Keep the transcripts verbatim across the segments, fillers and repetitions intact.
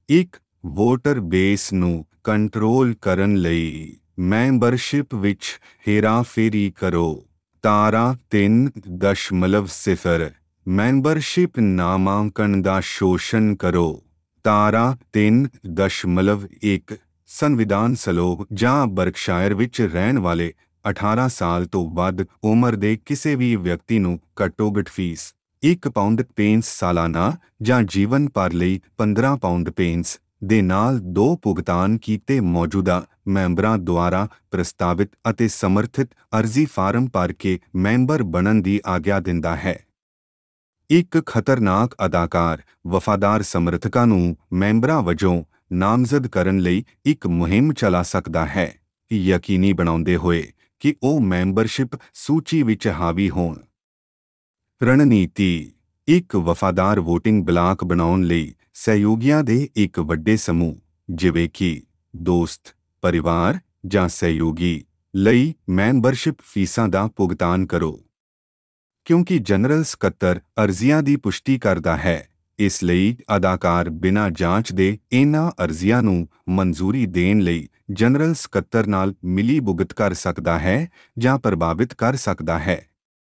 ਇੱਕ voter base ਨੂੰ control ਕਰਨ ਲਈ ਮੈਂਬਰਸ਼ਿਪ ਵਿੱਚ ਹੇਰਾਫੇਰੀ ਕਰੋ। ਧਾਰਾ ਤਿੰਨ ਦਸ਼ਮਲਵ ਸਿਫਰ ਮੈਂਬਰਸ਼ਿਪ ਨਾਮਾਂਕਣ ਦਾ ਸ਼ੋਸ਼ਣ ਕਰੋ। ਧਾਰਾ ਤਿੰਨ ਦਸ਼ਮਲਵ ਇੱਕ ਸੰਵਿਧਾਨ ਸਲੋਕ ਜਾਂ ਬਰਕਸ਼ਾਇਰ ਵਿੱਚ ਰਹਿਣ ਵਾਲੇ ਅਠਾਰਾਂ ਸਾਲ ਤੋਂ ਵੱਧ ਉਮਰ ਦੇ ਕਿਸੇ ਵੀ ਵਿਅਕਤੀ ਨੂੰ ਘੱਟੋ-ਘੱਟ ਫੀਸ ਇੱਕ ਪਾਉਂਡ ਪੈਂਤੀ ਸਾਲਾਨਾ ਜਾਂ ਜੀਵਨ ਭਰ ਲਈ ਪੰਦਰਾਂ ਪਾਉਂਡ ਪੈਂਤੀ ਦੇ ਨਾਲ ਦੋ ਭੁਗਤਾਨ ਕੀਤੇ ਮੌਜੂਦਾ ਮੈਂਬਰਾਂ ਦੁਆਰਾ ਪ੍ਰਸਤਾਵਿਤ ਅਤੇ ਸਮਰਥਿਤ ਅਰਜ਼ੀ ਫਾਰਮ ਭਰ ਕੇ ਮੈਂਬਰ ਬਣਨ ਦੀ ਆਗਿਆ ਦਿੰਦਾ ਹੈ। ਇੱਕ ਖਤਰਨਾਕ ਅਦਾਕਾਰ ਵਫਾਦਾਰ ਸਮਰਥਕਾਂ ਨੂੰ ਮੈਂਬਰਾਂ ਵਜੋਂ ਨਾਮਜ਼ਦ ਕਰਨ ਲਈ ਇੱਕ ਮੁਹਿੰਮ ਚਲਾ ਸਕਦਾ ਹੈ, ਯਕੀਨੀ ਬਣਾਉਂਦੇ ਹੋਏ ਕਿ ਉਹ ਮੈਂਬਰਸ਼ਿਪ ਸੂਚੀ ਵਿੱਚ ਹਾਵੀ ਹੋਣ। ਰਣਨੀਤੀ ਇੱਕ ਵਫਾਦਾਰ ਵੋਟਿੰਗ ਬਲਾਕ ਬਣਾਉਣ ਲਈ ਸਹਿਯੋਗੀਆਂ ਦੇ ਇੱਕ ਵੱਡੇ ਸਮੂਹ, ਜਿਵੇਂ ਕਿ ਦੋਸਤ, ਪਰਿਵਾਰ ਜਾਂ ਸਹਿਯੋਗੀ ਲਈ ਮੈਂਬਰਸ਼ਿਪ ਫੀਸਾਂ ਦਾ ਭੁਗਤਾਨ ਕਰੋ। ਕਿਉਂਕਿ ਜਨਰਲ ਸਕੱਤਰ ਅਰਜ਼ੀਆਂ ਦੀ ਪੁਸ਼ਟੀ ਕਰਦਾ ਹੈ, ਇਸ ਲਈ ਅਦਾਕਾਰ ਬਿਨਾਂ ਜਾਂਚ ਦੇ ਇਹਨਾਂ ਅਰਜ਼ੀਆਂ ਨੂੰ ਮਨਜ਼ੂਰੀ ਦੇਣ ਲਈ ਜਨਰਲ ਸਕੱਤਰ ਨਾਲ ਮਿਲੀ ਭੁਗਤ ਕਰ ਸਕਦਾ ਹੈ ਜਾਂ ਪ੍ਰਭਾਵਿਤ ਕਰ ਸਕਦਾ ਹੈ।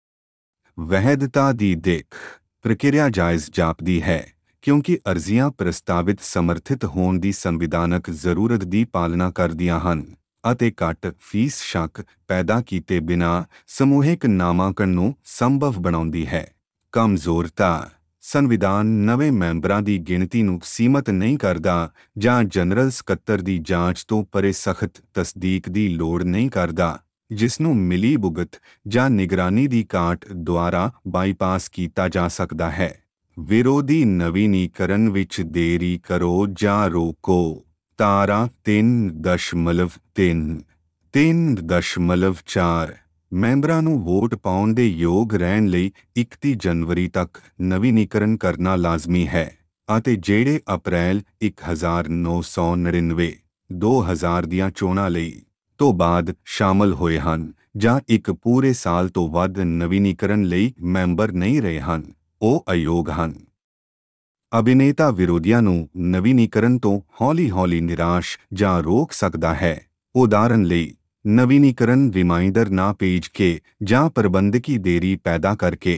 ਵੈਧਤਾ ਦੀ ਦਿੱਖ ਪ੍ਰਕਿਰਿਆ ਜਾਇਜ਼ ਜਾਪਦੀ ਹੈ, ਕਿਉਂਕਿ ਅਰਜ਼ੀਆਂ ਪ੍ਰਸਤਾਵਿਤ ਸਮਰਥਿਤ ਹੋਣ ਦੀ ਸੰਵਿਧਾਨਕ ਜ਼ਰੂਰਤ ਦੀ ਪਾਲਣਾ ਕਰਦੀਆਂ ਹਨ ਅਤੇ ਘੱਟ ਫੀਸ ਸ਼ੱਕ ਪੈਦਾ ਕੀਤੇ ਬਿਨਾਂ ਸਮੂਹਿਕ ਨਾਮਾਂਕਣ ਨੂੰ ਸੰਭਵ ਬਣਾਉਂਦੀ ਹੈ। ਕਮਜ਼ੋਰਤਾ ਸੰਵਿਧਾਨ ਨਵੇਂ ਮੈਂਬਰਾਂ ਦੀ ਗਿਣਤੀ ਨੂੰ ਸੀਮਤ ਨਹੀਂ ਕਰਦਾ ਜਾਂ ਜਨਰਲ ਸਕੱਤਰ ਦੀ ਜਾਂਚ ਤੋਂ ਪਰੇ ਸਖਤ ਤਸਦੀਕ ਦੀ ਲੋੜ ਨਹੀਂ ਕਰਦਾ, ਜਿਸ ਨੂੰ ਮਿਲੀ ਭੁਗਤ ਜਾਂ ਨਿਗਰਾਨੀ ਦੀ ਘਾਟ ਦੁਆਰਾ ਬਾਈਪਾਸ ਕੀਤਾ ਜਾ ਸਕਦਾ ਹੈ। ਵਿਰੋਧੀ ਨਵੀਨੀਕਰਨ ਵਿੱਚ ਦੇਰੀ ਕਰੋ ਜਾਂ ਰੋਕੋ। ਧਾਰਾ ਤਿੰਨ ਦਸ਼ਮਲਵ ਤਿੰਨ ਤਿੰਨ ਦਸ਼ਮਲਵ ਚਾਰ ਮੈਂਬਰਾਂ ਨੂੰ ਵੋਟ ਪਾਉਣ ਦੇ ਯੋਗ ਰਹਿਣ ਲਈ ਇਕੱਤੀ ਜਨਵਰੀ ਤੱਕ ਨਵੀਨੀਕਰਨ ਕਰਨਾ ਲਾਜ਼ਮੀ ਹੈ ਅਤੇ ਜਿਹੜੇ ਅਪ੍ਰੈਲ ਇੱਕ ਹਜ਼ਾਰ ਨੌ ਸੌ ਨੜਿਨਵੇਂ ਦੋ ਹਜ਼ਾਰ ਦੀਆਂ ਚੋਣਾਂ ਲਈ ਤੋਂ ਬਾਅਦ ਸ਼ਾਮਲ ਹੋਏ ਹਨ ਜਾਂ ਇੱਕ ਪੂਰੇ ਸਾਲ ਤੋਂ ਵੱਧ ਨਵੀਨੀਕਰਨ ਲਈ ਮੈਂਬਰ ਨਹੀਂ ਰਹੇ ਹਨ, ਉਹ ਅਯੋਗ ਹਨ। ਅਭਿਨੇਤਾ ਵਿਰੋਧੀਆਂ ਨੂੰ ਨਵੀਨੀਕਰਨ ਤੋਂ ਹੌਲੀ-ਹੌਲੀ ਨਿਰਾਸ਼ ਜਾਂ ਰੋਕ ਸਕਦਾ ਹੈ, ਉਦਾਹਰਨ ਲਈ ਨਵੀਨੀਕਰਨ ਰਿਮਾਈਂਡਰ ਨਾ ਭੇਜ ਕੇ ਜਾਂ ਪ੍ਰਬੰਧਕੀ ਦੇਰੀ ਪੈਦਾ ਕਰਕੇ।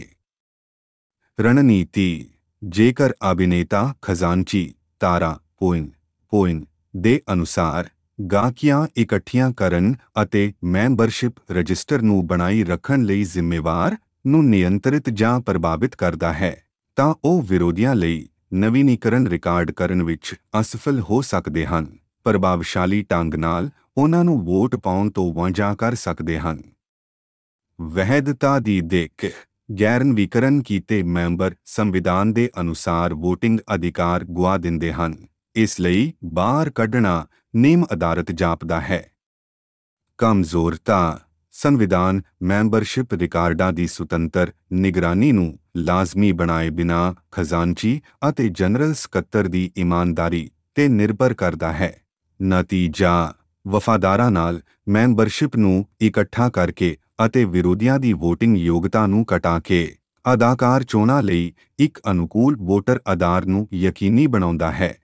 ਰਣਨੀਤੀ ਜੇਕਰ ਅਭਿਨੇਤਾ ਖਜ਼ਾਨਚੀ ਧਾਰਾ ਪੁਆਇੰਟ ਪੁਆਇੰਟ ਦੇ ਅਨੁਸਾਰ ਗਾਹਕੀਆਂ ਇਕੱਠੀਆਂ ਕਰਨ ਅਤੇ ਮੈਂਬਰਸ਼ਿਪ ਰਜਿਸਟਰ ਨੂੰ ਬਣਾਈ ਰੱਖਣ ਲਈ ਜ਼ਿੰਮੇਵਾਰ ਨੂੰ ਨਿਯੰਤਰਿਤ ਜਾਂ ਪ੍ਰਭਾਵਿਤ ਕਰਦਾ ਹੈ, ਤਾਂ ਉਹ ਵਿਰੋਧੀਆਂ ਲਈ ਨਵੀਨੀਕਰਨ ਰਿਕਾਰਡ ਕਰਨ ਵਿੱਚ ਅਸਫਲ ਹੋ ਸਕਦੇ ਹਨ, ਪ੍ਰਭਾਵਸ਼ਾਲੀ ਢੰਗ ਨਾਲ ਉਹਨਾਂ ਨੂੰ ਵੋਟ ਪਾਉਣ ਤੋਂ ਵਾਂਝਾ ਕਰ ਸਕਦੇ ਹਨ। ਵੈਧਤਾ ਦੀ ਦਿੱਖ ਗੈਰ-ਨਵੀਕਰਨ ਕੀਤੇ ਮੈਂਬਰ ਸੰਵਿਧਾਨ ਦੇ ਅਨੁਸਾਰ ਵੋਟਿੰਗ ਅਧਿਕਾਰ ਗੁਆ ਦਿੰਦੇ ਹਨ, ਇਸ ਲਈ ਬਾਹਰ ਕੱਢਣਾ ਨਿਯਮ ਅਦਾਲਤ ਜਾਪਦਾ ਹੈ। ਕਮਜ਼ੋਰਤਾ ਸੰਵਿਧਾਨ ਮੈਂਬਰਸ਼ਿਪ ਰਿਕਾਰਡਾਂ ਦੀ ਸੁਤੰਤਰ ਨਿਗਰਾਨੀ ਨੂੰ ਲਾਜ਼ਮੀ ਬਣਾਏ ਬਿਨਾਂ ਖਜ਼ਾਨਚੀ ਅਤੇ ਜਨਰਲ ਸਕੱਤਰ ਦੀ ਇਮਾਨਦਾਰੀ ਤੇ ਨਿਰਭਰ ਕਰਦਾ ਹੈ। ਨਤੀਜਾ ਵਫਾਦਾਰਾਂ ਨਾਲ ਮੈਂਬਰਸ਼ਿਪ ਨੂੰ ਇਕੱਠਾ ਕਰਕੇ ਅਤੇ ਵਿਰੋਧੀਆਂ ਦੀ ਵੋਟਿੰਗ ਯੋਗਤਾ ਨੂੰ ਘਟਾ ਕੇ ਅਦਾਕਾਰ ਚੋਣਾਂ ਲਈ ਇੱਕ ਅਨੁਕੂਲ ਵੋਟਰ ਆਧਾਰ ਨੂੰ ਯਕੀਨੀ ਬਣਾਉਂਦਾ ਹੈ।